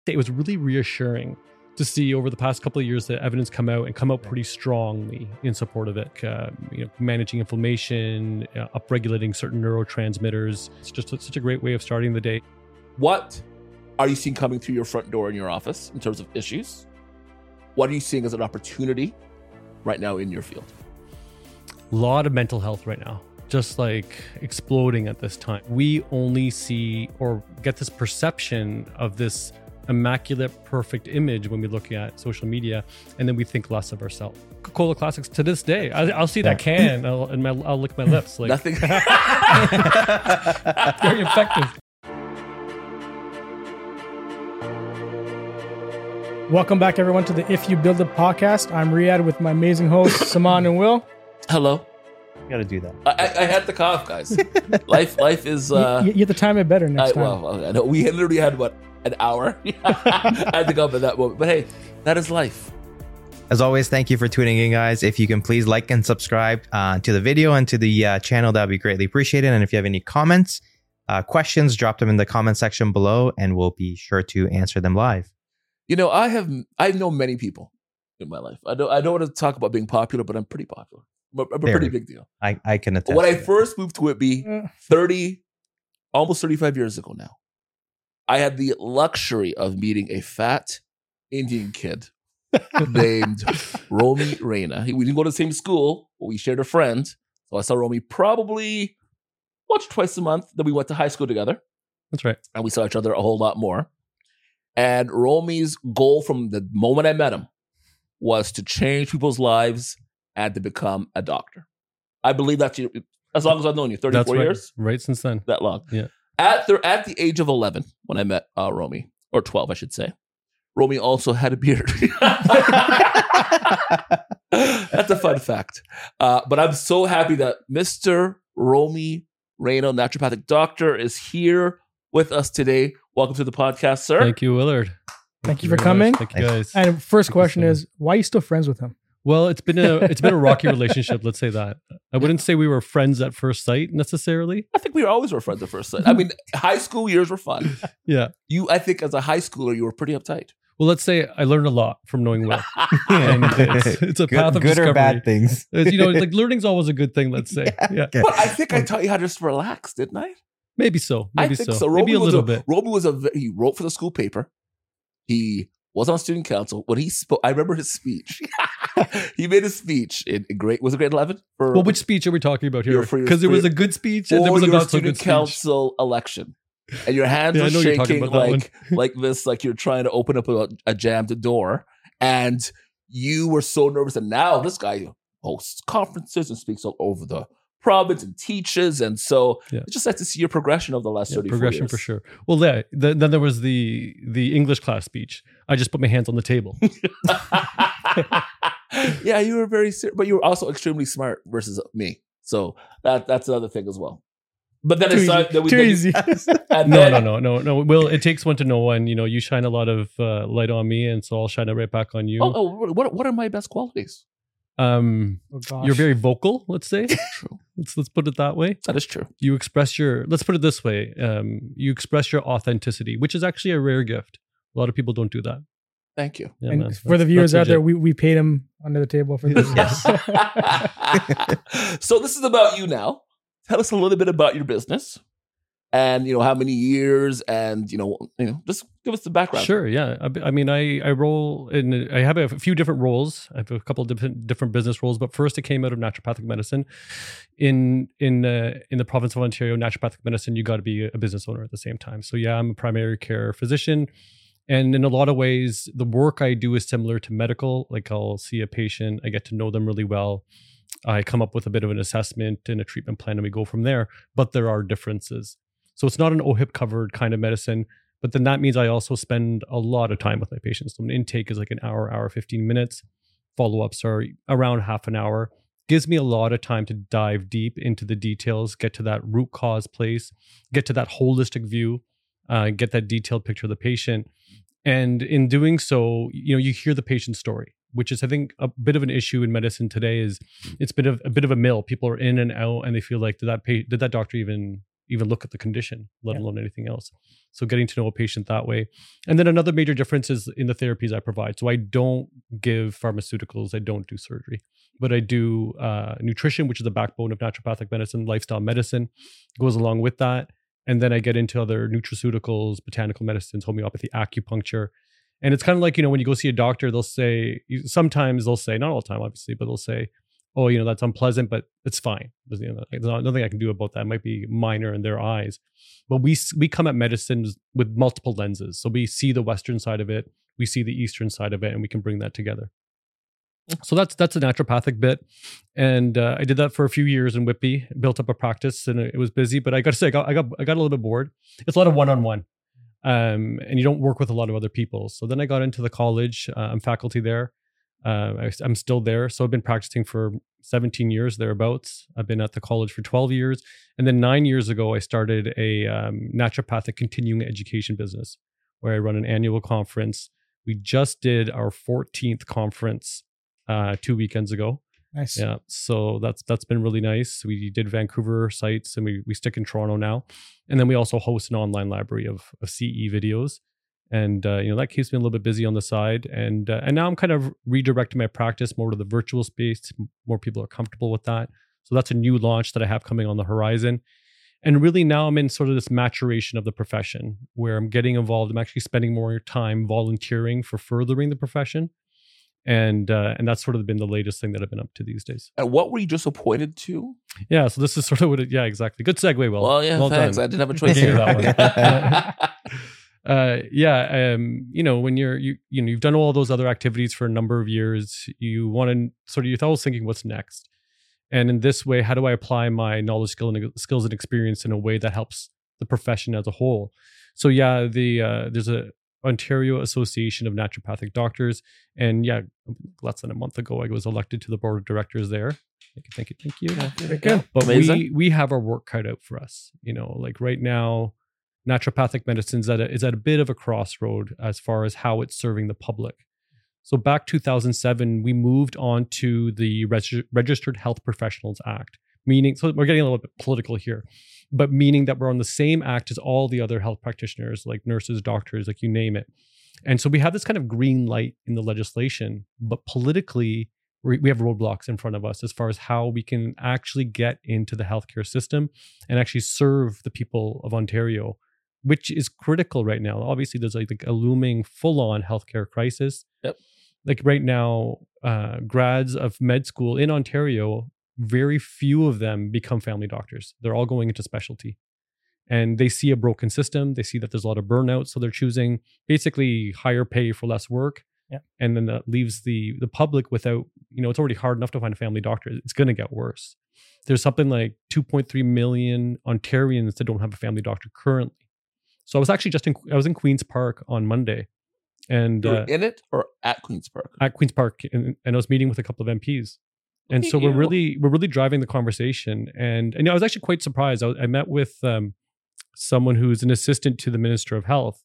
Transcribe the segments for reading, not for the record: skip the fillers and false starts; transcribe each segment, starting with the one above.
It was really reassuring to see over the past couple of years that evidence come out pretty strongly in support of it. Managing inflammation, upregulating certain neurotransmitters. It's just such a great way of starting the day. What are you seeing coming through your front door in your office in terms of issues? What are you seeing as an opportunity right now in your field? A lot of mental health right now, just like exploding at this time. We only see or get this perception of this immaculate, perfect image when we look at social media, and then we think less of ourselves. Coca-Cola Classics to this day, I'll see that can and I'll lick my lips. Like Nothing. very effective. Welcome back, everyone, to the If You Build It podcast. I'm Riyad with my amazing hosts, Saman and Will. Hello. You got to do that. I had the cough, guys. Life is. You have to time it better next time. Well, I know we literally had an hour. I had to go up at that moment, but hey, that is life. As always, thank you for tuning in, guys. If you can please like and subscribe to the video and to the channel, that would be greatly appreciated. And if you have any comments, questions, drop them in the comment section below, and we'll be sure to answer them live. You know, I know many people in my life. I don't want to talk about being popular, but I'm pretty popular. I'm a pretty big deal. I can attest. When I first moved to Whitby, almost 35 years ago now, I had the luxury of meeting a fat Indian kid named Romy Reina. We didn't go to the same school, but we shared a friend. So I saw Romy probably once or twice a month. Then we went to high school together. That's right. And we saw each other a whole lot more. And Romy's goal from the moment I met him was to change people's lives and to become a doctor. I believe that's as long as I've known you, 34 years? Right since then. That long. Yeah. At the age of 11, when I met Romy, or 12, I should say, Romy also had a beard. That's a fun fact. But I'm so happy that Mr. Romy Reina, naturopathic doctor, is here with us today. Welcome to the podcast, sir. Thank you, Willard. Thank you for coming. Thank you, guys. And first question is, why are you still friends with him? Well, it's been a rocky relationship. Let's say that. I wouldn't say we were friends at first sight necessarily. I think we always were friends at first sight. I mean, high school years were fun. Yeah. I think as a high schooler, you were pretty uptight. Well, let's say I learned a lot from knowing Will. And it's a path of good discovery. or bad things. Like learning's always a good thing, let's say. Yeah. Okay. But I think I taught you how to just relax, didn't I? Maybe so. I think so. Maybe a little bit. Romy he wrote for the school paper. He was on student council. When he spoke, I remember his speech. He made a speech in grade 11? Well, which speech are we talking about here? Because there was a good speech and there was a not so good speech. Council election. And your hands are shaking like this, like you're trying to open up a jammed door. And you were so nervous. And now this guy hosts conferences and speaks all over the province and teaches. And so it's just like to see your progression of the last 34 progression years. For sure. Well, then there was the English class speech. I just put my hands on the table. Yeah, you were very serious, but you were also extremely smart versus me. So that's another thing as well. But then it's too easy. No. Well, it takes one to know one. You know, you shine a lot of light on me, and so I'll shine it right back on you. What are my best qualities? You're very vocal. Let's say. True. Let's put it that way. That is true. You express let's put it this way. You express your authenticity, which is actually a rare gift. A lot of people don't do that. Thank you. Yeah, and for the viewers out there, we paid him under the table for this. Yes. So this is about you now. Tell us a little bit about your business and, how many years and, just give us the background. Sure. Yeah. I mean, I roll in, I have a few different roles. I have a couple of different business roles, but first it came out of naturopathic medicine. In the province of Ontario, naturopathic medicine, you got to be a business owner at the same time. So yeah, I'm a primary care physician. And in a lot of ways, the work I do is similar to medical. Like I'll see a patient, I get to know them really well. I come up with a bit of an assessment and a treatment plan and we go from there. But there are differences. So it's not an OHIP covered kind of medicine, but then that means I also spend a lot of time with my patients. So an intake is like an hour, 15 minutes. Follow-ups are around half an hour. Gives me a lot of time to dive deep into the details, get to that root cause place, get to that holistic view, get that detailed picture of the patient. And in doing so, you hear the patient's story, which is, I think, a bit of an issue in medicine today. Is it's been a bit of a mill. People are in and out, and they feel like did that doctor even even look at the condition, let Yeah. alone anything else. So getting to know a patient that way. And then another major difference is in the therapies I provide. So I don't give pharmaceuticals, I don't do surgery, but I do nutrition, which is the backbone of naturopathic medicine. Lifestyle medicine goes along with that. And then I get into other nutraceuticals, botanical medicines, homeopathy, acupuncture. And it's kind of like, when you go see a doctor, sometimes they'll say, not all the time, obviously, but they'll say, oh, that's unpleasant, but it's fine. There's nothing I can do about that. It might be minor in their eyes. But we come at medicine with multiple lenses. So we see the Western side of it, we see the Eastern side of it, and we can bring that together. So that's a naturopathic bit. And I did that for a few years in Whitby, built up a practice, and it was busy. But I got to say, I got a little bit bored. It's a lot of one-on-one. And you don't work with a lot of other people. So then I got into the college. I'm faculty there. I'm still there. So I've been practicing for 17 years thereabouts. I've been at the college for 12 years. And then 9 years ago, I started a naturopathic continuing education business where I run an annual conference. We just did our 14th conference 2 weekends ago. Nice. Yeah. So that's been really nice. We did Vancouver sites and we stick in Toronto now. And then we also host an online library of CE videos. And that keeps me a little bit busy on the side, and now I'm kind of redirecting my practice more to the virtual space. More people are comfortable with that, so that's a new launch that I have coming on the horizon. And really now I'm in sort of this maturation of the profession where I'm getting involved. I'm actually spending more time volunteering for furthering the profession, and that's sort of been the latest thing that I've been up to these days. And what were you just appointed to? Yeah, so this is sort of what it. Yeah, exactly. Good segue, Will. Well, yeah, well thanks. done. I didn't have a choice Gave you here. that one. When you've done all those other activities for a number of years, you want to you're always thinking, what's next? And in this way, how do I apply my knowledge, skills and experience in a way that helps the profession as a whole? So there's a Ontario Association of Naturopathic Doctors, and less than a month ago, I was elected to the board of directors there. Thank you. Very good. But Amazing. we have our work cut out for us. Like right now, naturopathic medicine is at a bit of a crossroad as far as how it's serving the public. So back 2007, we moved on to the Registered Health Professionals Act, meaning, so we're getting a little bit political here, but meaning that we're on the same act as all the other health practitioners, like nurses, doctors, like you name it. And so we have this kind of green light in the legislation, but politically, we have roadblocks in front of us as far as how we can actually get into the healthcare system and actually serve the people of Ontario, which is critical right now. Obviously, there's like a looming full-on healthcare crisis. Yep. Like right now, grads of med school in Ontario, very few of them become family doctors. They're all going into specialty. And they see a broken system. They see that there's a lot of burnout. So they're choosing basically higher pay for less work. Yeah. And then that leaves the public without, it's already hard enough to find a family doctor. It's going to get worse. There's something like 2.3 million Ontarians that don't have a family doctor currently. So I was actually I was in Queen's Park on Monday. And You were in it or at Queen's Park? at Queen's Park, and I was meeting with a couple of MPs. And so we're really driving the conversation. And I was actually quite surprised. I met with someone who's an assistant to the Minister of Health,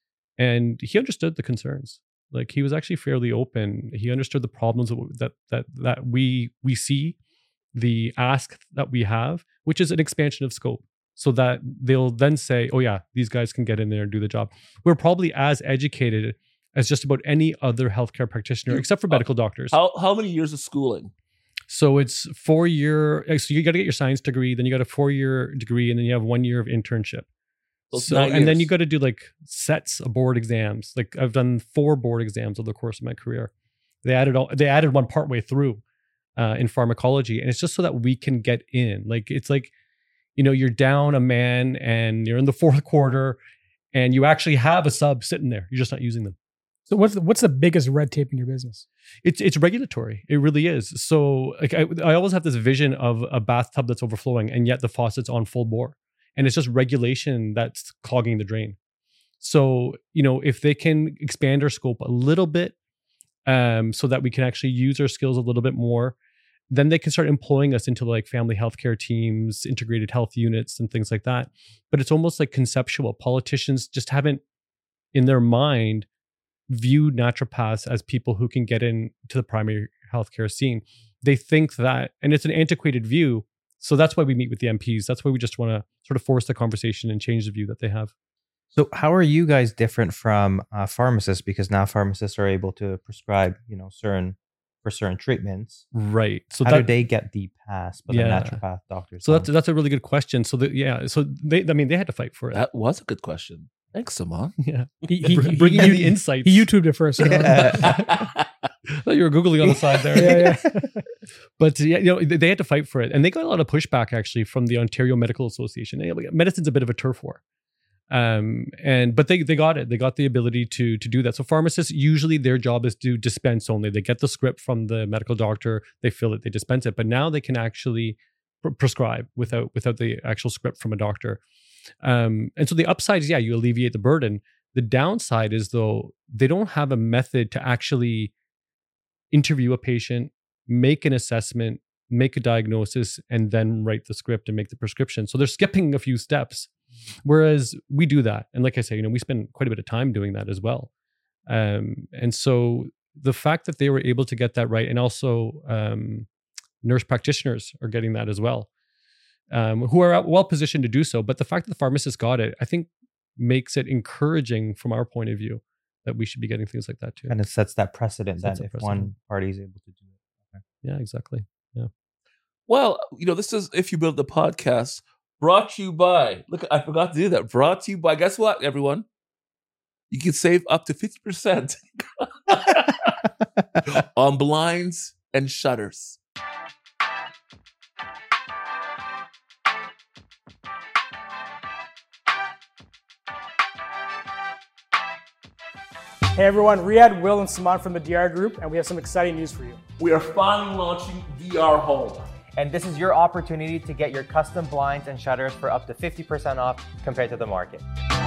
and he understood the concerns. Like he was actually fairly open. He understood the problems that we see, the ask that we have, which is an expansion of scope, so that they'll then say, oh yeah, these guys can get in there and do the job. We're probably as educated as just about any other healthcare practitioner, except for medical doctors. How many years of schooling? So it's 4 year. So you got to get your science degree, then you got a 4-year degree, and then you have 1 year of internship. So And then you got to do like sets of board exams. Like I've done 4 board exams over the course of my career. They added one partway through in pharmacology, and it's just so that we can get in. Like it's like, you're down a man and you're in the 4th quarter, and you actually have a sub sitting there. You're just not using them. So what's the biggest red tape in your business? It's regulatory. It really is. So like I always have this vision of a bathtub that's overflowing, and yet the faucet's on full bore. And it's just regulation that's clogging the drain. So, if they can expand our scope a little bit so that we can actually use our skills a little bit more, then they can start employing us into like family healthcare teams, integrated health units, and things like that. But it's almost like conceptual. Politicians just haven't, in their mind, viewed naturopaths as people who can get into the primary healthcare scene. They think that, and it's an antiquated view, So that's why we meet with the MPs. That's why we just want to sort of force the conversation and change the view that they have. So how are you guys different from pharmacists? Because now pharmacists are able to prescribe, certain treatments. Right. So how do they get the pass, but the naturopath doctors? So that's a really good question. So they had to fight for it. That was a good question. Thanks, Saman. Yeah. Bringing in the insights. He YouTubed it first. I thought you were Googling on the side there. Yeah. But they had to fight for it. And they got a lot of pushback actually from the Ontario Medical Association. Medicine's a bit of a turf war. But they got it. They got the ability to do that. So pharmacists, usually their job is to dispense only. They get the script from the medical doctor, they fill it, they dispense it. But now they can actually prescribe without the actual script from a doctor. And so the upside is, you alleviate the burden. The downside is, though, they don't have a method to actually interview a patient, make an assessment, make a diagnosis, and then write the script and make the prescription. So they're skipping a few steps. Whereas we do that. And like I say, we spend quite a bit of time doing that as well. And so the fact that they were able to get that right, and also nurse practitioners are getting that as well, who are well positioned to do so. But the fact that the pharmacists got it, I think makes it encouraging from our point of view that we should be getting things like that too. And it sets that precedent that if one party is able to do it. Okay. Yeah, exactly. Yeah. Well, this is If You Build the Podcast, brought to you by, look, I forgot to do that. Brought to you by, guess what, everyone? You can save up to 50% on blinds and shutters. Hey everyone, Riyadh, Will, and Saman from the DR Group, and we have some exciting news for you. We are finally launching DR Home. And this is your opportunity to get your custom blinds and shutters for up to 50% off compared to the market.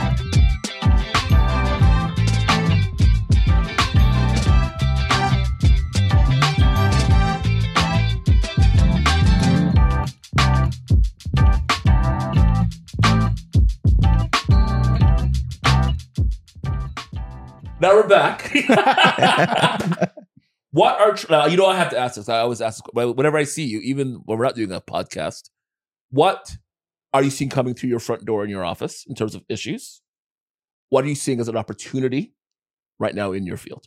Now we're back. What are, I have to ask this. I always ask whenever I see you, even when we're not doing a podcast, what are you seeing coming through your front door in your office in terms of issues? What are you seeing as an opportunity right now in your field?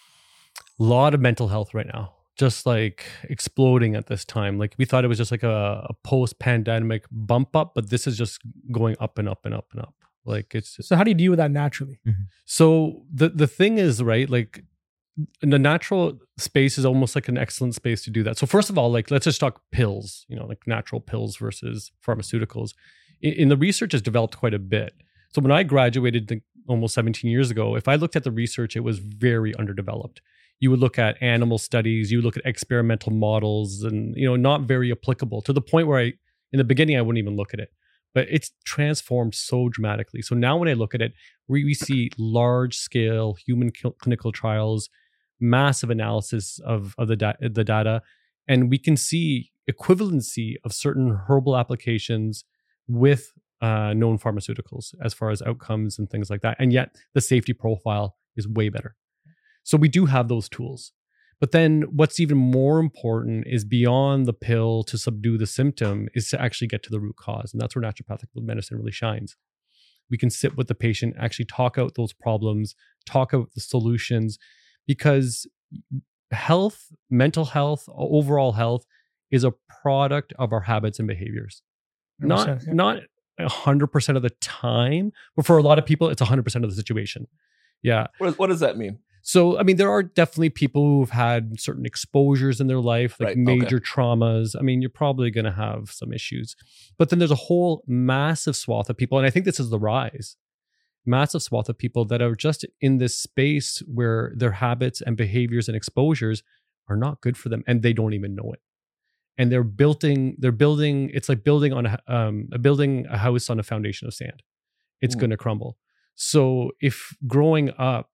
A lot of mental health right now, just like exploding at this time. Like we thought it was just like a post-pandemic bump up, but this is just going up and up and up and up. Like it's So how do you deal with that naturally? So the thing is, right, like the natural space is almost like an excellent space to do that. So first of all, like let's just talk pills, like natural pills versus pharmaceuticals. In the research has developed quite a bit. So when I graduated almost 17 years ago, if I looked at the research, it was very underdeveloped. You would look at animal studies, you would look at experimental models, and not very applicable, to the point where in the beginning I wouldn't even look at it. But it's transformed so dramatically. So now when I look at it, we see large scale human clinical trials, massive analysis of the data, and we can see equivalency of certain herbal applications with known pharmaceuticals as far as outcomes and things like that. And yet the safety profile is way better. So we do have those tools. But then what's even more important is beyond the pill to subdue the symptom is to actually get to the root cause. And that's where naturopathic medicine really shines. We can sit with the patient, actually talk out those problems, talk out the solutions, because health, mental health, overall health is a product of our habits and behaviors. Not 100% of the time, but for a lot of people, it's 100% of the situation. Yeah. What does that mean? So, I mean, there are definitely people who've had certain exposures in their life, like major traumas. I mean, you're probably going to have some issues. But then there's a whole massive swath of people, and I think this is the rise, massive swath of people that are just in this space where their habits and behaviors and exposures are not good for them, and they don't even know it. And they're building, it's like building a house on a foundation of sand. It's going to crumble. So if growing up,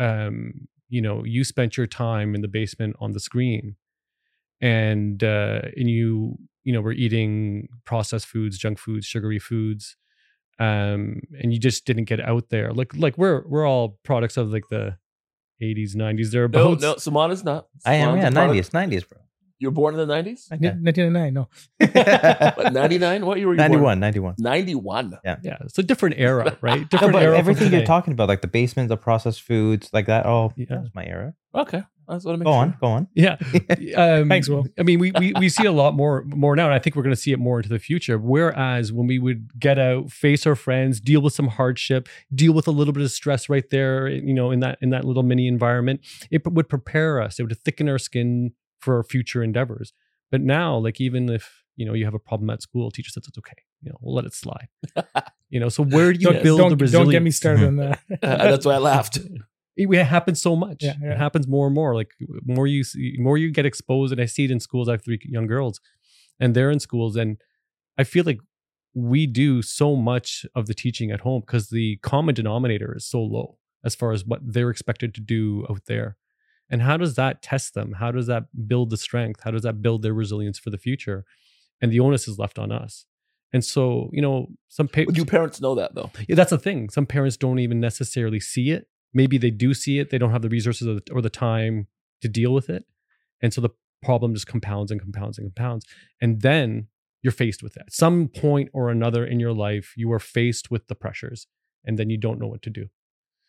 you spent your time in the basement on the screen and you were eating processed foods, junk foods, sugary foods, and you just didn't get out there. Like we're all products of like the 80s, 90s. They're about no, Saman is not. I am, yeah, 90s, bro. You were born in the 90s? 1999, no. What, 99? What year were you 91, born? 91. 91. Yeah, it's a different era, right? No, Different but era. from everything you're today. talking about, like the basement, the processed foods, like that, Yeah. that's my era. Okay. That's what I mean. Go on. Yeah. Thanks, Will. I mean, we see a lot more now, and I think we're going to see it more into the future. Whereas when we would get out, face our friends, deal with some hardship, deal with a little bit of stress right there, in that little mini environment, it would prepare us. It would thicken our skin for our future endeavors. But now, like, even if you have a problem at school, teacher says it's okay. We'll let it slide. So where do you build the resilience? Don't get me started on that. That's why I laughed. It happens so much. Yeah. It happens more and more. Like more you get exposed, and I see it in schools. I have 3 young girls, and they're in schools, and I feel like we do so much of the teaching at home because the common denominator is so low as far as what they're expected to do out there. And how does that test them? How does that build the strength? How does that build their resilience for the future? And the onus is left on us. And so, Do parents know that though? Yeah, that's the thing. Some parents don't even necessarily see it. Maybe they do see it. They don't have the resources or the time to deal with it. And so the problem just compounds and compounds and compounds. And then you're faced with it. At some point or another in your life, you are faced with the pressures, and then you don't know what to do.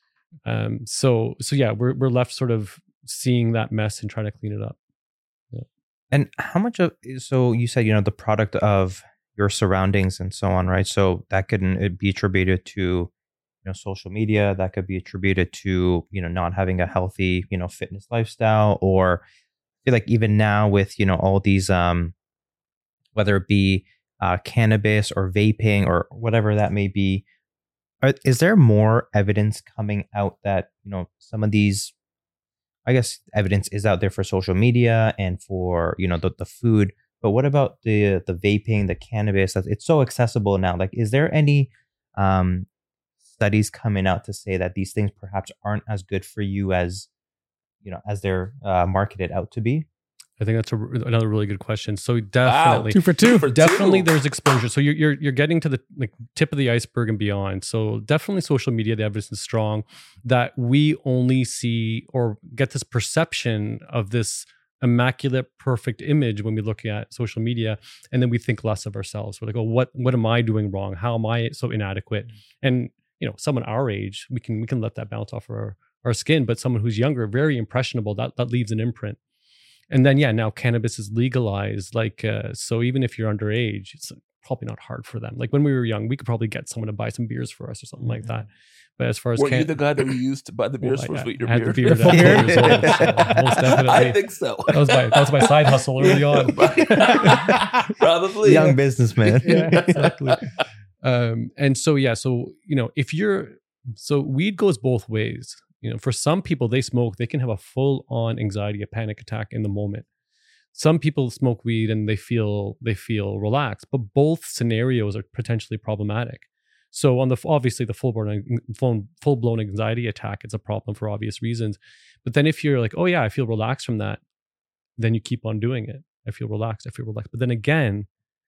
So yeah, we're left sort of seeing that mess and trying to clean it up. Yeah. And how much of, so you said, the product of your surroundings and so on, right? So that could be attributed to, social media, that could be attributed to, not having a healthy, fitness lifestyle, or I feel like even now with, all these, whether it be cannabis or vaping or whatever that may be, is there more evidence coming out that, some of these, I guess evidence is out there for social media and for, the food, but what about the vaping, the cannabis? It's so accessible now. Like, is there any studies coming out to say that these things perhaps aren't as good for you as, as they're marketed out to be? I think that's another really good question. So definitely, 2 for 2. Definitely, there's exposure. So you're getting to the tip of the iceberg and beyond. So definitely, social media, the evidence is strong that we only see or get this perception of this immaculate, perfect image when we look at social media, and then we think less of ourselves. We're like, oh, what am I doing wrong? How am I so inadequate? And someone our age, we can let that bounce off our skin, but someone who's younger, very impressionable, that leaves an imprint. And then, now cannabis is legalized. Like, so even if you're underage, it's probably not hard for them. Like when we were young, we could probably get someone to buy some beers for us or something like that. But as far as were you the guy that we used to buy the beers for? I had the beard at 4 years old, so most definitely. I think so. That was my side hustle early on. Probably young businessman. Yeah, exactly. And so so weed goes both ways. For some people, they smoke, they can have a full-on anxiety, a panic attack in the moment. Some people smoke weed and they feel relaxed, but both scenarios are potentially problematic. So on obviously the full-blown anxiety attack, it's a problem for obvious reasons. But then if you're like, oh yeah, I feel relaxed from that, then you keep on doing it. I feel relaxed. But then again,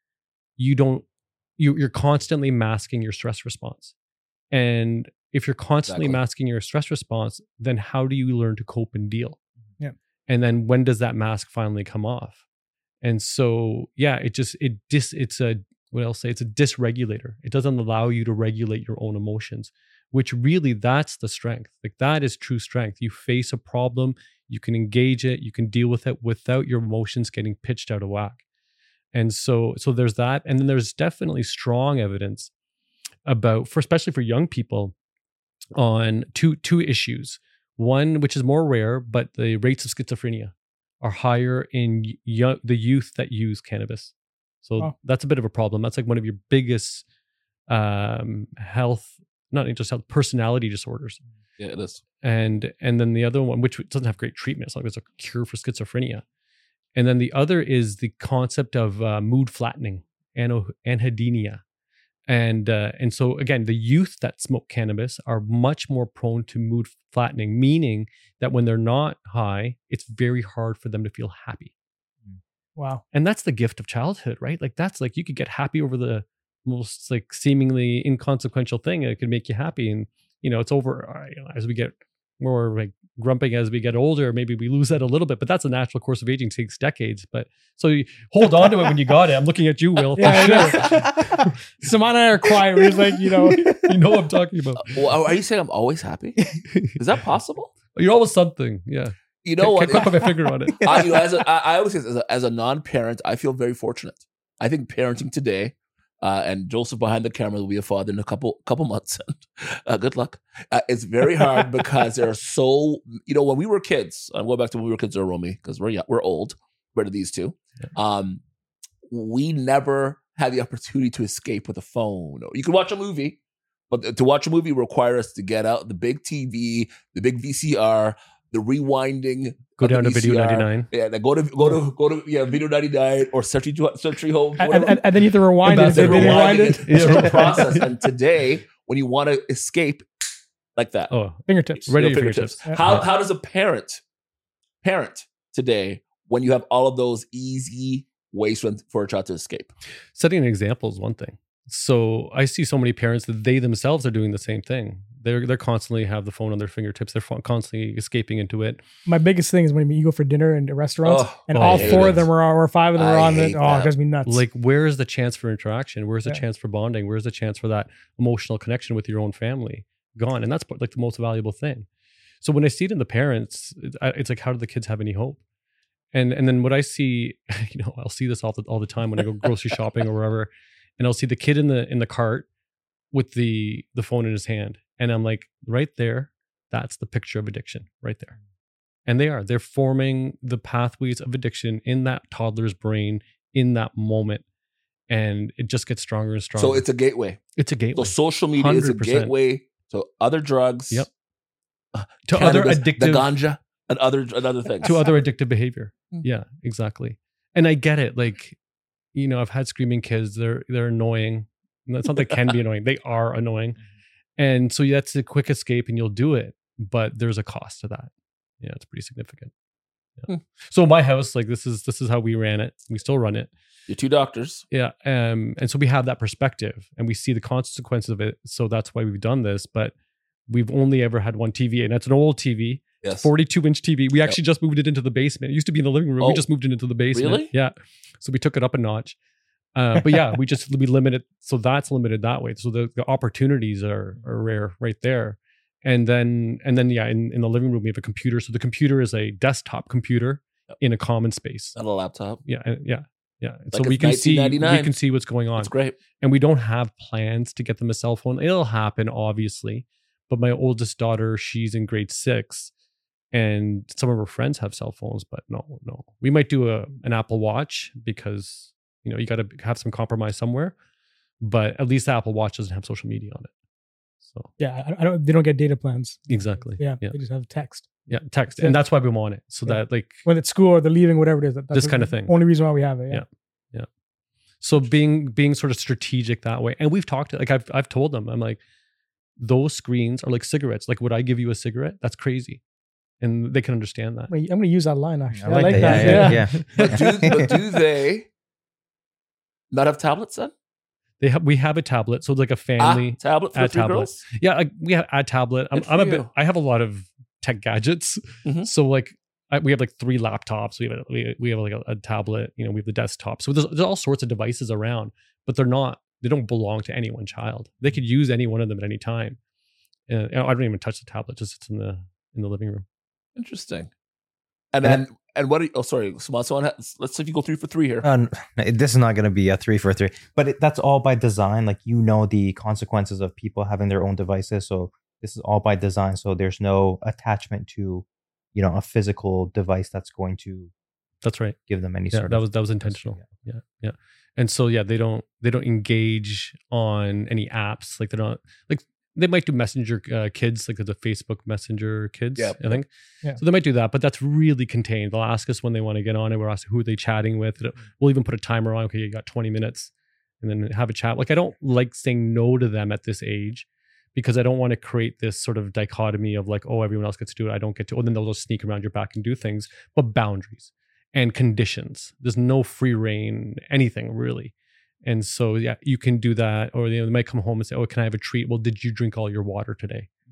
you're constantly masking your stress response. And if you're constantly masking your stress response, then how do you learn to cope and deal? Yeah. And then when does that mask finally come off? And so, it's a dysregulator. It doesn't allow you to regulate your own emotions, which really, that's the strength. Like that is true strength. You face a problem, you can engage it, you can deal with it without your emotions getting pitched out of whack. And so there's that. And then there's definitely strong evidence especially for young people, on two issues. One, which is more rare, but the rates of schizophrenia are higher in the youth that use cannabis. So that's a bit of a problem. That's like one of your biggest health, not just health, personality disorders. Yeah, it is. And then the other one, which doesn't have great treatment, it's like there's a cure for schizophrenia. And then the other is the concept of mood flattening, anhedonia. And so again, the youth that smoke cannabis are much more prone to mood flattening, meaning that when they're not high, it's very hard for them to feel happy. Wow. And that's the gift of childhood, right? Like that's like you could get happy over the most like seemingly inconsequential thing. It could make you happy. And, it's over as we get more like grumping as we get older. Maybe we lose that a little bit, but that's a natural course of aging. It takes decades. But so you hold on to it when you got it. I'm looking at you, Will. Yeah, I know. Simon and I are quiet. We're just like, you know what I'm talking about. Well, are you saying I'm always happy? Is that possible? You're always something. Yeah. You know what? Can't put my finger on it. I always say, as a non-parent, I feel very fortunate. I think parenting today, and Joseph behind the camera will be a father in a couple months. Good luck. It's very hard because there are so, when we were kids, I'm going back to when we were kids, or Romy, because we're old, better than these two. We never had the opportunity to escape with a phone. You could watch a movie, but to watch a movie require us to get out the big TV, the big VCR, the rewinding. Go down to Video 99. Yeah, go to Video 99 or Century Home. And then you have to rewind it. Rewind it. It's a process. And today, when you want to escape like that, fingertips, right at your fingertips. How does a parent today when you have all of those easy ways for a child to escape? Setting an example is one thing. So I see so many parents that they themselves are doing the same thing. They're constantly have the phone on their fingertips. They're constantly escaping into it. My biggest thing is when you go for dinner in restaurants and all four of them or five of them are on it. Oh, it drives me nuts. Like, where is the chance for interaction? Where's the chance for bonding? Where's the chance for that emotional connection with your own family? Gone. And that's like the most valuable thing. So when I see it in the parents, it's like, how do the kids have any hope? And then what I see, I'll see this all the time when I go grocery shopping or wherever, and I'll see the kid in the cart with the phone in his hand. And I'm like, right there, that's the picture of addiction right there. And they're forming the pathways of addiction in that toddler's brain in that moment. And it just gets stronger and stronger. So it's a gateway. It's a gateway. So social media 100%. Is a gateway to other drugs. Yep. To cannabis, other addictive. The ganja and other things. To other addictive behavior. Yeah, exactly. And I get it. Like, I've had screaming kids. They're annoying. And that's not they can be annoying. They are annoying. And so that's a quick escape and you'll do it. But there's a cost to that. Yeah, it's pretty significant. Yeah. So my house, like this is how we ran it. We still run it. You're two doctors. Yeah. And so we have that perspective and we see the consequences of it. So that's why we've done this. But we've only ever had one TV, and that's an old TV. Yes. 42-inch TV. We actually just moved it into the basement. It used to be in the living room. We just moved it into the basement. Really? Yeah. So we took it up a notch. But yeah, we limit it. So that's limited that way. So the opportunities are rare right there. And then yeah, in the living room, we have a computer. So the computer is a desktop computer in a common space. Not a laptop. Yeah. Yeah. Like so we can see what's going on. That's great. And we don't have plans to get them a cell phone. It'll happen, obviously. But my oldest daughter, she's in grade 6. And some of her friends have cell phones, but no. We might do an Apple Watch because, you got to have some compromise somewhere. But at least the Apple Watch doesn't have social media on it. So yeah, they don't get data plans. Exactly. Yeah. They just have text. Yeah, text. Yeah. And that's why we want it. So that like when it's school or they're leaving, whatever it is. That's this kind of thing. Only reason why we have it. Yeah. So being sort of strategic that way. And we've talked, like I've told them, I'm like, those screens are like cigarettes. Like, would I give you a cigarette? That's crazy. And they can understand that. Wait, I'm going to use that line actually. I like that. Yeah. But do they not have tablets then? We have a tablet, so it's like a family tablet for three girls. Yeah, we have a tablet. I have a lot of tech gadgets, so like we have like 3 laptops. We have like a tablet. We have the desktop. So there's all sorts of devices around, but they don't belong to any one child. They could use any one of them at any time. I don't even touch the tablet; just sits in the living room. Interesting. And then. And what? Sorry, let's see if you go 3 for 3 here. This is not going to be a 3 for 3, but that's all by design. Like the consequences of people having their own devices. So this is all by design. So there's no attachment to, a physical device that's going to. That's right. Give them any sort of. That was intentional. Yeah. And so yeah, they don't engage on any apps. Like they're not like. They might do Messenger Kids, like the Facebook Messenger Kids, I think. Yeah. So they might do that, but that's really contained. They'll ask us when they want to get on it. We'll ask who are they chatting with. We'll even put a timer on. Okay, you got 20 minutes, and then have a chat. Like I don't like saying no to them at this age because I don't want to create this sort of dichotomy of like, oh, everyone else gets to do it, I don't get to. Oh, then they'll just sneak around your back and do things. But boundaries and conditions. There's no free reign, anything really. And so, yeah, you can do that. Or they might come home and say, oh, can I have a treat? Well, did you drink all your water today?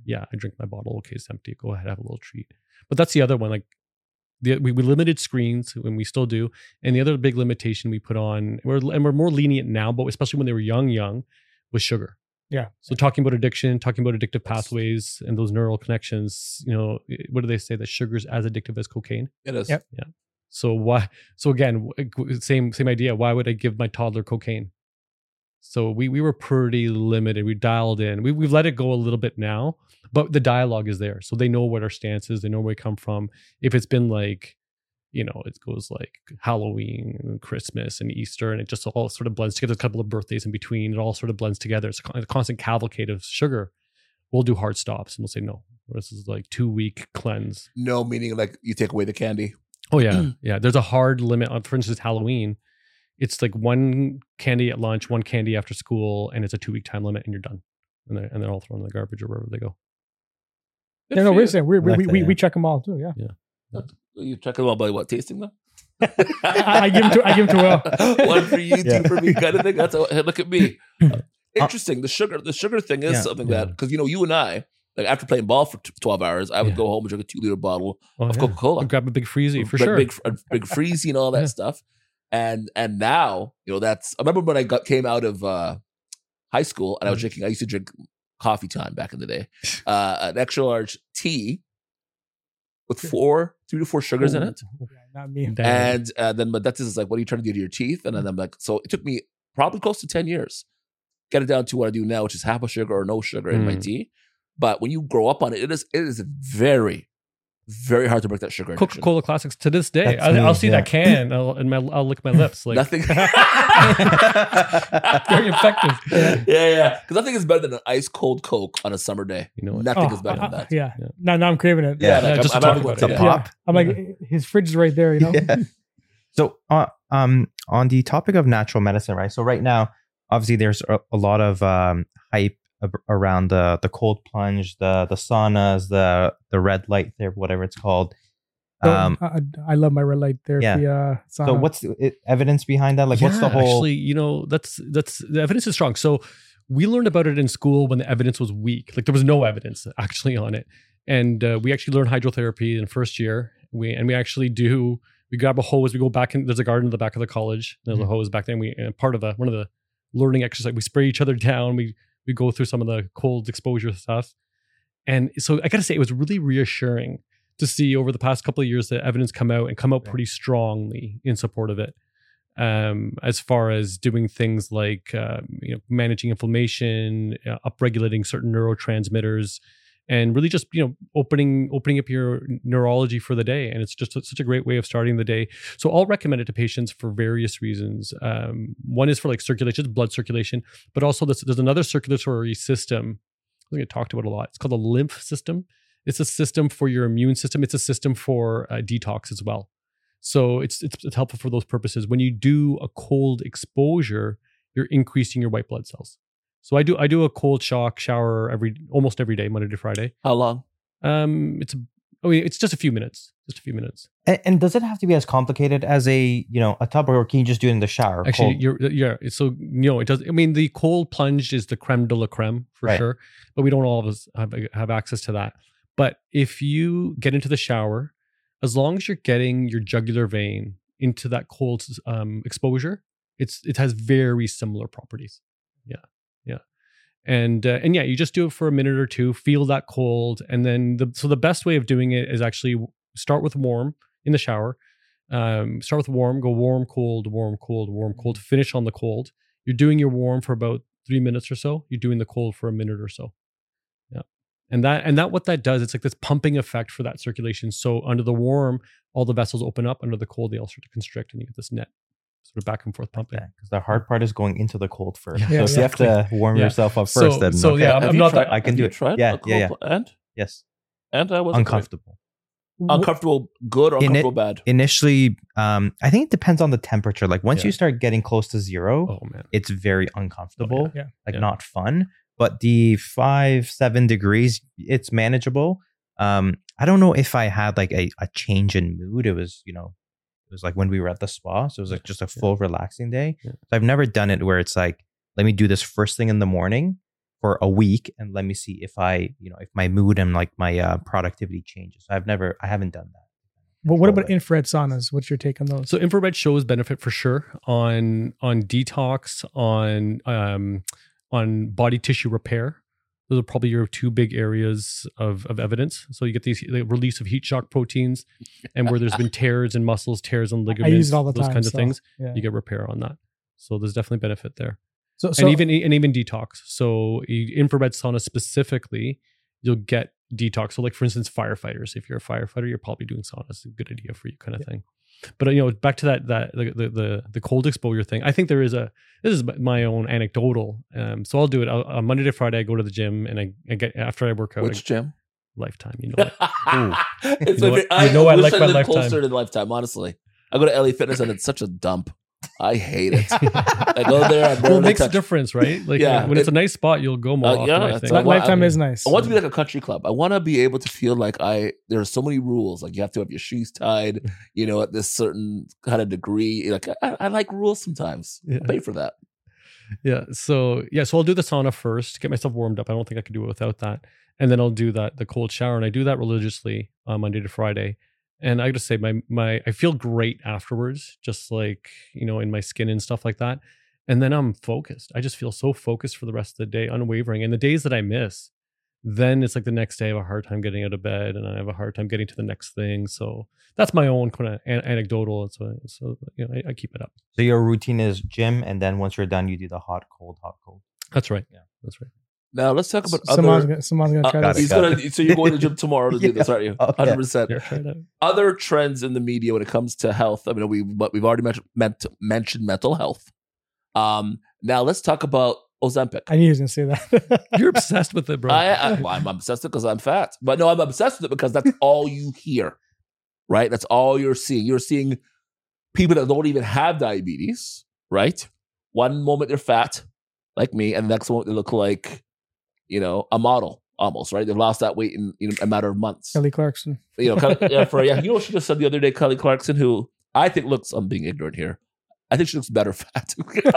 yeah, I drink my bottle. Okay, it's empty. Go ahead, have a little treat. But that's the other one. Like we limited screens, and we still do. And the other big limitation we put on, we're more lenient now, but especially when they were young, was sugar. Yeah. So talking about addiction, talking about addictive pathways and those neural connections, what do they say? That sugar's as addictive as cocaine? It is. Yep. Yeah. So why? So again, same idea. Why would I give my toddler cocaine? So we were pretty limited. We dialed in. We've let it go a little bit now, but the dialogue is there. So they know what our stance is. They know where we come from. If it's been like, it goes like Halloween and Christmas and Easter, and it just all sort of blends together. There's a couple of birthdays in between. It all sort of blends together. It's a constant cavalcade of sugar. We'll do hard stops and we'll say no. This is like 2-week cleanse. No, meaning like you take away the candy. Oh yeah, yeah. There's a hard limit on, for instance, Halloween. It's like 1 candy at lunch, 1 candy after school, and it's a 2-week time limit, and you're done. And they're all thrown in the garbage or wherever they go. Yeah, no, we're saying Yeah. we check them all too. Yeah. You check them out by what? Tasting them? I give them to Will. One for you, Yeah. 2 for me, kind of thing. That's how, hey, look at me. Interesting. The sugar thing is Yeah. something that, because you and I, like after playing ball for 12 hours, I would go home and drink a 2-liter bottle of Coca-Cola. Grab a big freezy for Big- sure. big freezy and all that Yeah. stuff. And now, that's. I remember when I came out of high school and I was drinking. I used to drink coffee time back in the day. An extra large tea with 3 to 4 sugars in it. Yeah, not me. Damn. And then my dentist is like, "What are you trying to do to your teeth?" And then I'm like, so it took me probably close to 10 years get it down to what I do now, which is half a sugar or no sugar in my tea. But when you grow up on it, it is very, very hard to break that suger addiction. Coca-Cola Classics to this day. That's me, I'll see yeah. that can. I'll lick my lips. Like Nothing. very effective. Yeah. Because nothing is better than an ice cold Coke on a summer day. You know what? Nothing is better than that. Yeah. Yeah. Now I'm craving it. Yeah, Yeah, like, just I'm to talk having about one it, today. yeah. Pop. I'm like, his fridge is right there, Yeah. So on the topic of natural medicine, right? So right now, obviously there's a lot of hype around the cold plunge, the saunas, the red light therapy, whatever it's called. I love my red light therapy. So sauna. what's the evidence behind that? Like, what's the whole? Actually, that's the evidence is strong. So we learned about it in school when the evidence was weak. Like there was no evidence actually on it, and we actually learned hydrotherapy in first year. We grab a hose. We go back in. There's a garden in the back of the college. There's a hose back there. And part of one of the learning exercise. We spray each other down. We go through some of the cold exposure stuff, and so I got to say it was really reassuring to see over the past couple of years the evidence come out pretty strongly in support of it. As far as doing things like managing inflammation, upregulating certain neurotransmitters, and really just opening up your neurology for the day. And it's just such a great way of starting the day. So I'll recommend it to patients for various reasons. One is for like circulation, just blood circulation, but also there's another circulatory system. I think I talked about it a lot. It's called the lymph system. It's a system for your immune system. It's a system for detox as well. So it's helpful for those purposes. When you do a cold exposure, you're increasing your white blood cells. So I do a cold shock shower almost every day, Monday to Friday. How long? It's just a few minutes. And does it have to be as complicated as a tub, or can you just do it in the shower? Actually, cold? it does. I mean, the cold plunge is the creme de la creme for sure, but we don't always have access to that. But if you get into the shower, as long as you're getting your jugular vein into that cold exposure, it has very similar properties. Yeah. And you just do it for a minute or two, feel that cold. And then the best way of doing it is actually start with warm in the shower. Start with warm, go warm, cold, finish on the cold. You're doing your warm for about 3 minutes or so. You're doing the cold for a minute or so. Yeah. And that what that does, it's like this pumping effect for that circulation. So under the warm, all the vessels open up. Under the cold, they all start to constrict, and you get this net sort of back and forth pumping. Because the hard part is going into the cold first. Yeah, so if you have to warm yourself up first, then I'm not that. I can do it. Tried Yeah. And Yes. and I was Uncomfortable. Uncomfortable, good or uncomfortable, bad? Initially, I think it depends on the temperature. Like once you start getting close to zero, it's very uncomfortable. Not fun. But the 5-7 degrees, it's manageable. I don't know if I had like a change in mood. It was, it was like when we were at the spa. So it was like just a full relaxing day. Yeah. So I've never done it where it's like, let me do this first thing in the morning. for a week and let me see if if my mood and like my productivity changes. I haven't done that. Well, what about infrared saunas? What's your take on those? So infrared shows benefit for sure on detox, on body tissue repair. Those are probably your two big areas of evidence. So you get the release of heat shock proteins, and where there's been tears in muscles, tears in ligaments, I use it all the those time, kinds of so, things, yeah. you get repair on that. So there's definitely benefit there. So and even detox. So infrared sauna specifically, you'll get detox. So like for instance, firefighters. If you're a firefighter, you're probably doing sauna. It's a good idea for you, kind of thing. But back to the cold exposure thing. I think this is my own anecdotal. So I'll do it on Monday to Friday. I go to the gym and I get after I work out. Which gym? Lifetime. You know it. I like my lived Lifetime. closer to Lifetime. Honestly, I go to LA Fitness and it's such a dump. I hate it. I go there. Well, it makes a difference, right? Like when it's a nice spot, you'll go more often. I think. Lifetime is nice. I want to be like a country club. I want to be able to feel like there are so many rules. Like you have to have your shoes tied, at this certain kind of degree. Like I like rules sometimes. Yeah. I'll pay for that. Yeah. So I'll do the sauna first, get myself warmed up. I don't think I could do it without that. And then I'll do the cold shower, and I do that religiously on Monday to Friday. And I gotta say, I feel great afterwards, just like, in my skin and stuff like that. And then I'm focused. I just feel so focused for the rest of the day, unwavering. And the days that I miss, then it's like the next day I have a hard time getting out of bed, and I have a hard time getting to the next thing. So that's my own kind of anecdotal. So I keep it up. So your routine is gym, and then once you're done, you do the hot, cold. That's right. Yeah. That's right. Now let's talk about Someone's gonna try this. So you're going to the gym tomorrow to do this, aren't you? 100%. Yeah. Other trends in the media when it comes to health. I mean, we've already mentioned mental health. Now let's talk about Ozempic. I knew he was gonna say that. You're obsessed with it, bro. I'm obsessed with it because I'm fat. But no, I'm obsessed with it because that's all you hear, right? That's all you're seeing. You're seeing people that don't even have diabetes, right? One moment they're fat, like me, and the next moment they look like, a model almost, right? They've lost that weight in a matter of months. Kelly Clarkson. You know, she just said the other day, Kelly Clarkson, who I think looks, I'm being ignorant here, I think she looks better fat.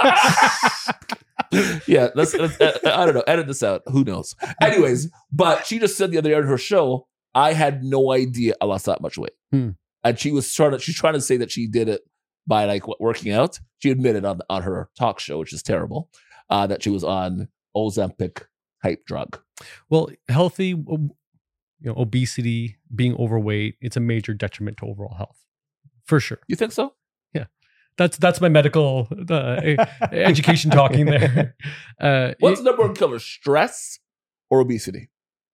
Yeah, let's I don't know, edit this out. Who knows? Anyways, but she just said the other day on her show, I had no idea I lost that much weight. And she's trying to say that she did it by working out. She admitted on her talk show, which is terrible, that she was on Ozempic type drug. Well, healthy, obesity, being overweight, it's a major detriment to overall health, for sure. You think so? Yeah, that's my medical education talking there. What's the number one killer? Stress or obesity?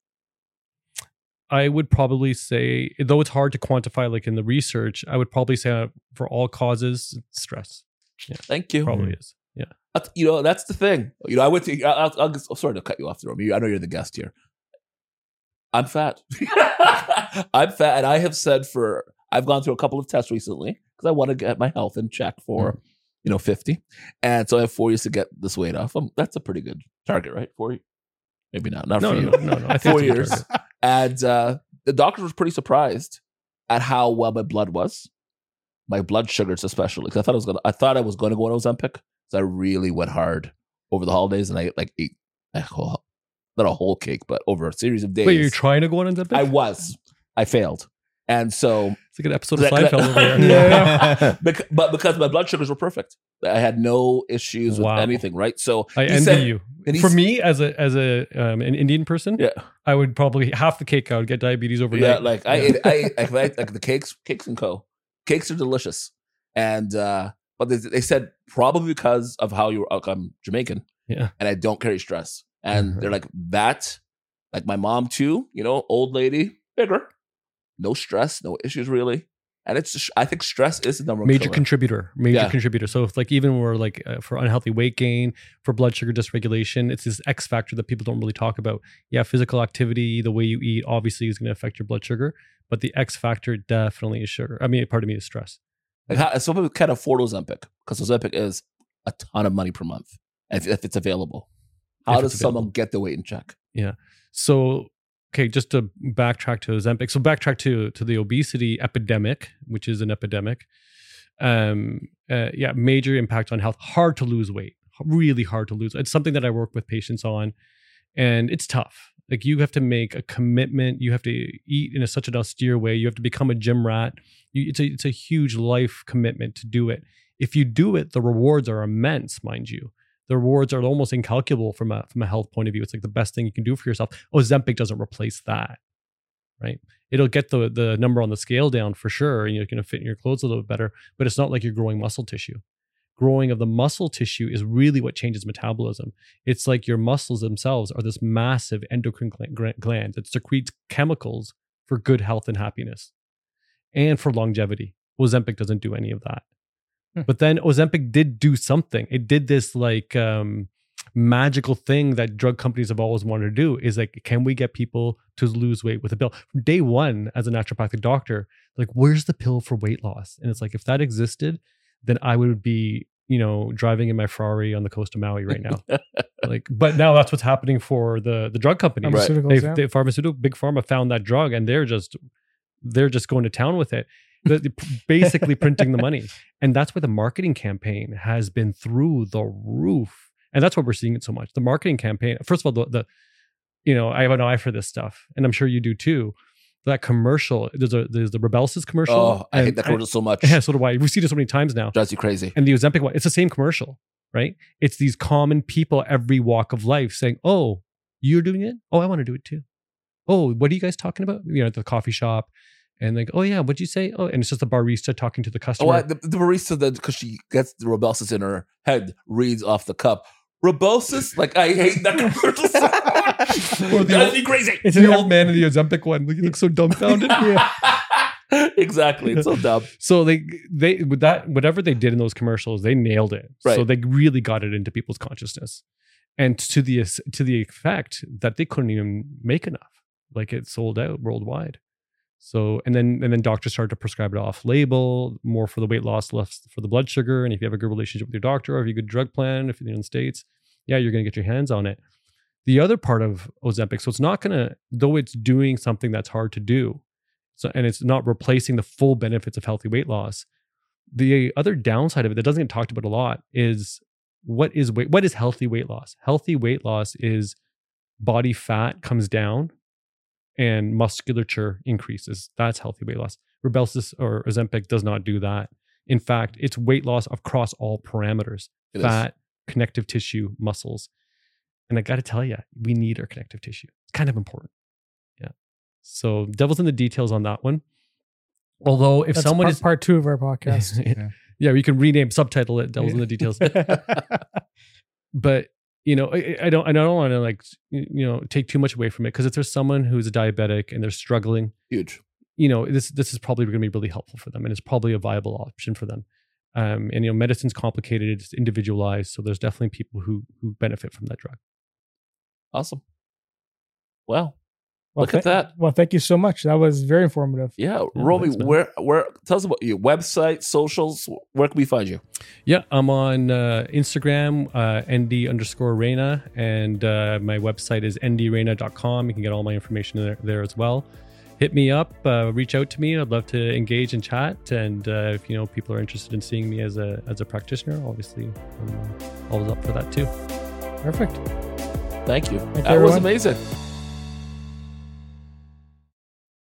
I would probably say, though it's hard to quantify, like in the research, I would probably say for all causes, stress. Yeah, thank you. Probably is. Yeah. That's the thing. I went to, I'm sorry to cut you off, Jerome. I know you're the guest here. I'm fat. I'm fat. And I have said I've gone through a couple of tests recently because I want to get my health in check for, 50. And so I have 4 years to get this weight off. That's a pretty good target, right? 4 years? Maybe not. Not for you. No. I think 4 years. And the doctor was pretty surprised at how well my blood was. My blood sugars especially. Because I thought I was going to go on Ozempic. So I really went hard over the holidays, and I ate not a whole cake, but over a series of days. Wait, you're trying to go on Ozempic? I failed, and so it's like an episode of Seinfeld over here. Yeah. But because my blood sugars were perfect, I had no issues with anything. Right, so I envy you. For me, as an Indian person, yeah, I would probably half the cake. I would get diabetes overnight. Yeah, I ate the cakes and co. Cakes are delicious, and. But they said probably because of how I'm Jamaican, yeah, and I don't carry stress. And they're like that, like my mom too, old lady, bigger, no stress, no issues really. And I think stress is the number one major contributor. So if even we're for unhealthy weight gain, for blood sugar dysregulation, it's this X factor that people don't really talk about. Yeah, physical activity, the way you eat, obviously is going to affect your blood sugar, but the X factor definitely is sugar. I mean, part of me is stress. Some people can't afford Ozempic because Ozempic is a ton of money per month if it's available. How does someone get the weight in check? Yeah. So, okay, just to backtrack to Ozempic. So backtrack to the obesity epidemic, which is an epidemic. Major impact on health. Hard to lose weight. Really hard to lose. It's something that I work with patients on. And it's tough. Like you have to make a commitment. You have to eat in such an austere way. You have to become a gym rat. It's a huge life commitment to do it. If you do it, the rewards are immense, mind you. The rewards are almost incalculable from a health point of view. It's like the best thing you can do for yourself. Ozempic doesn't replace that, right? It'll get the number on the scale down for sure, and you're going to fit in your clothes a little bit better, but it's not like you're growing muscle tissue. Growing of the muscle tissue is really what changes metabolism. It's like your muscles themselves are this massive endocrine gland that secretes chemicals for good health and happiness and for longevity. Ozempic doesn't do any of that. But then Ozempic did do something. It did this like magical thing that drug companies have always wanted to do, is like, can we get people to lose weight with a pill? From day one, as a naturopathic doctor, like, where's the pill for weight loss? And it's like, if that existed, then I would be, driving in my Ferrari on the coast of Maui right now. But now that's what's happening for the drug companies. Pharmaceuticals, Big Pharma found that drug, and they're just going to town with it. Basically printing the money. And that's why the marketing campaign has been through the roof. And that's why we're seeing it so much. The marketing campaign, first of all, I have an eye for this stuff, and I'm sure you do too. That commercial, there's the Rybelsus commercial. Oh, I hate that commercial so much. Yeah, so do I. We've seen it so many times now. Drives you crazy. And the Ozempic one, it's the same commercial, right? It's these common people, every walk of life, saying, "Oh, you're doing it? Oh, I want to do it too. Oh, what are you guys talking about? At the coffee shop." And like, oh yeah, what'd you say? Oh, and it's just the barista talking to the customer. Oh, the barista, then, because she gets the Rybelsus in her head, reads off the cup. Rybelsus? Like, I hate that commercial so much. Drives me crazy. It's the old man in the Ozempic one. He looks so dumbfounded. Yeah. Exactly. It's so dumb. So they with that, whatever they did in those commercials, they nailed it. Right. So they really got it into people's consciousness, and to the effect that they couldn't even make enough. Like, it sold out worldwide. So, and then doctors started to prescribe it off label, more for the weight loss, less for the blood sugar. And if you have a good relationship with your doctor, or if you have a good drug plan, if you're in the States, yeah, you're going to get your hands on it. The other part of Ozempic, so it's not going to, though it's doing something that's hard to do, so, and it's not replacing the full benefits of healthy weight loss. The other downside of it that doesn't get talked about a lot is what is healthy weight loss? Healthy weight loss is body fat comes down and musculature increases. That's healthy weight loss. Rybelsus or Ozempic does not do that. In fact, it's weight loss across all parameters: fat, connective tissue, muscles. And I got to tell you, we need our connective tissue. It's kind of important. Yeah. So devil's in the details on that one. Although if that's someone is part 2 of our podcast. Yeah, we can subtitle it "Devil's in the Details." But I don't want to take too much away from it, because if there's someone who's a diabetic and they're struggling, huge. This is probably going to be really helpful for them, and it's probably a viable option for them. And medicine's complicated, it's individualized, so there's definitely people who benefit from that drug. Awesome. Well, look at that. Well, thank you so much. That was very informative. Yeah, Romy, where tell us about your website, socials. Where can we find you? Yeah, I'm on Instagram, nd_Reyna, and my website is ndreyna.com. You can get all my information there as well. Hit me up, reach out to me. I'd love to engage and chat. And if people are interested in seeing me as a practitioner, obviously I'm always up for that too. Perfect. Thank you. Thank you, that was everyone. amazing.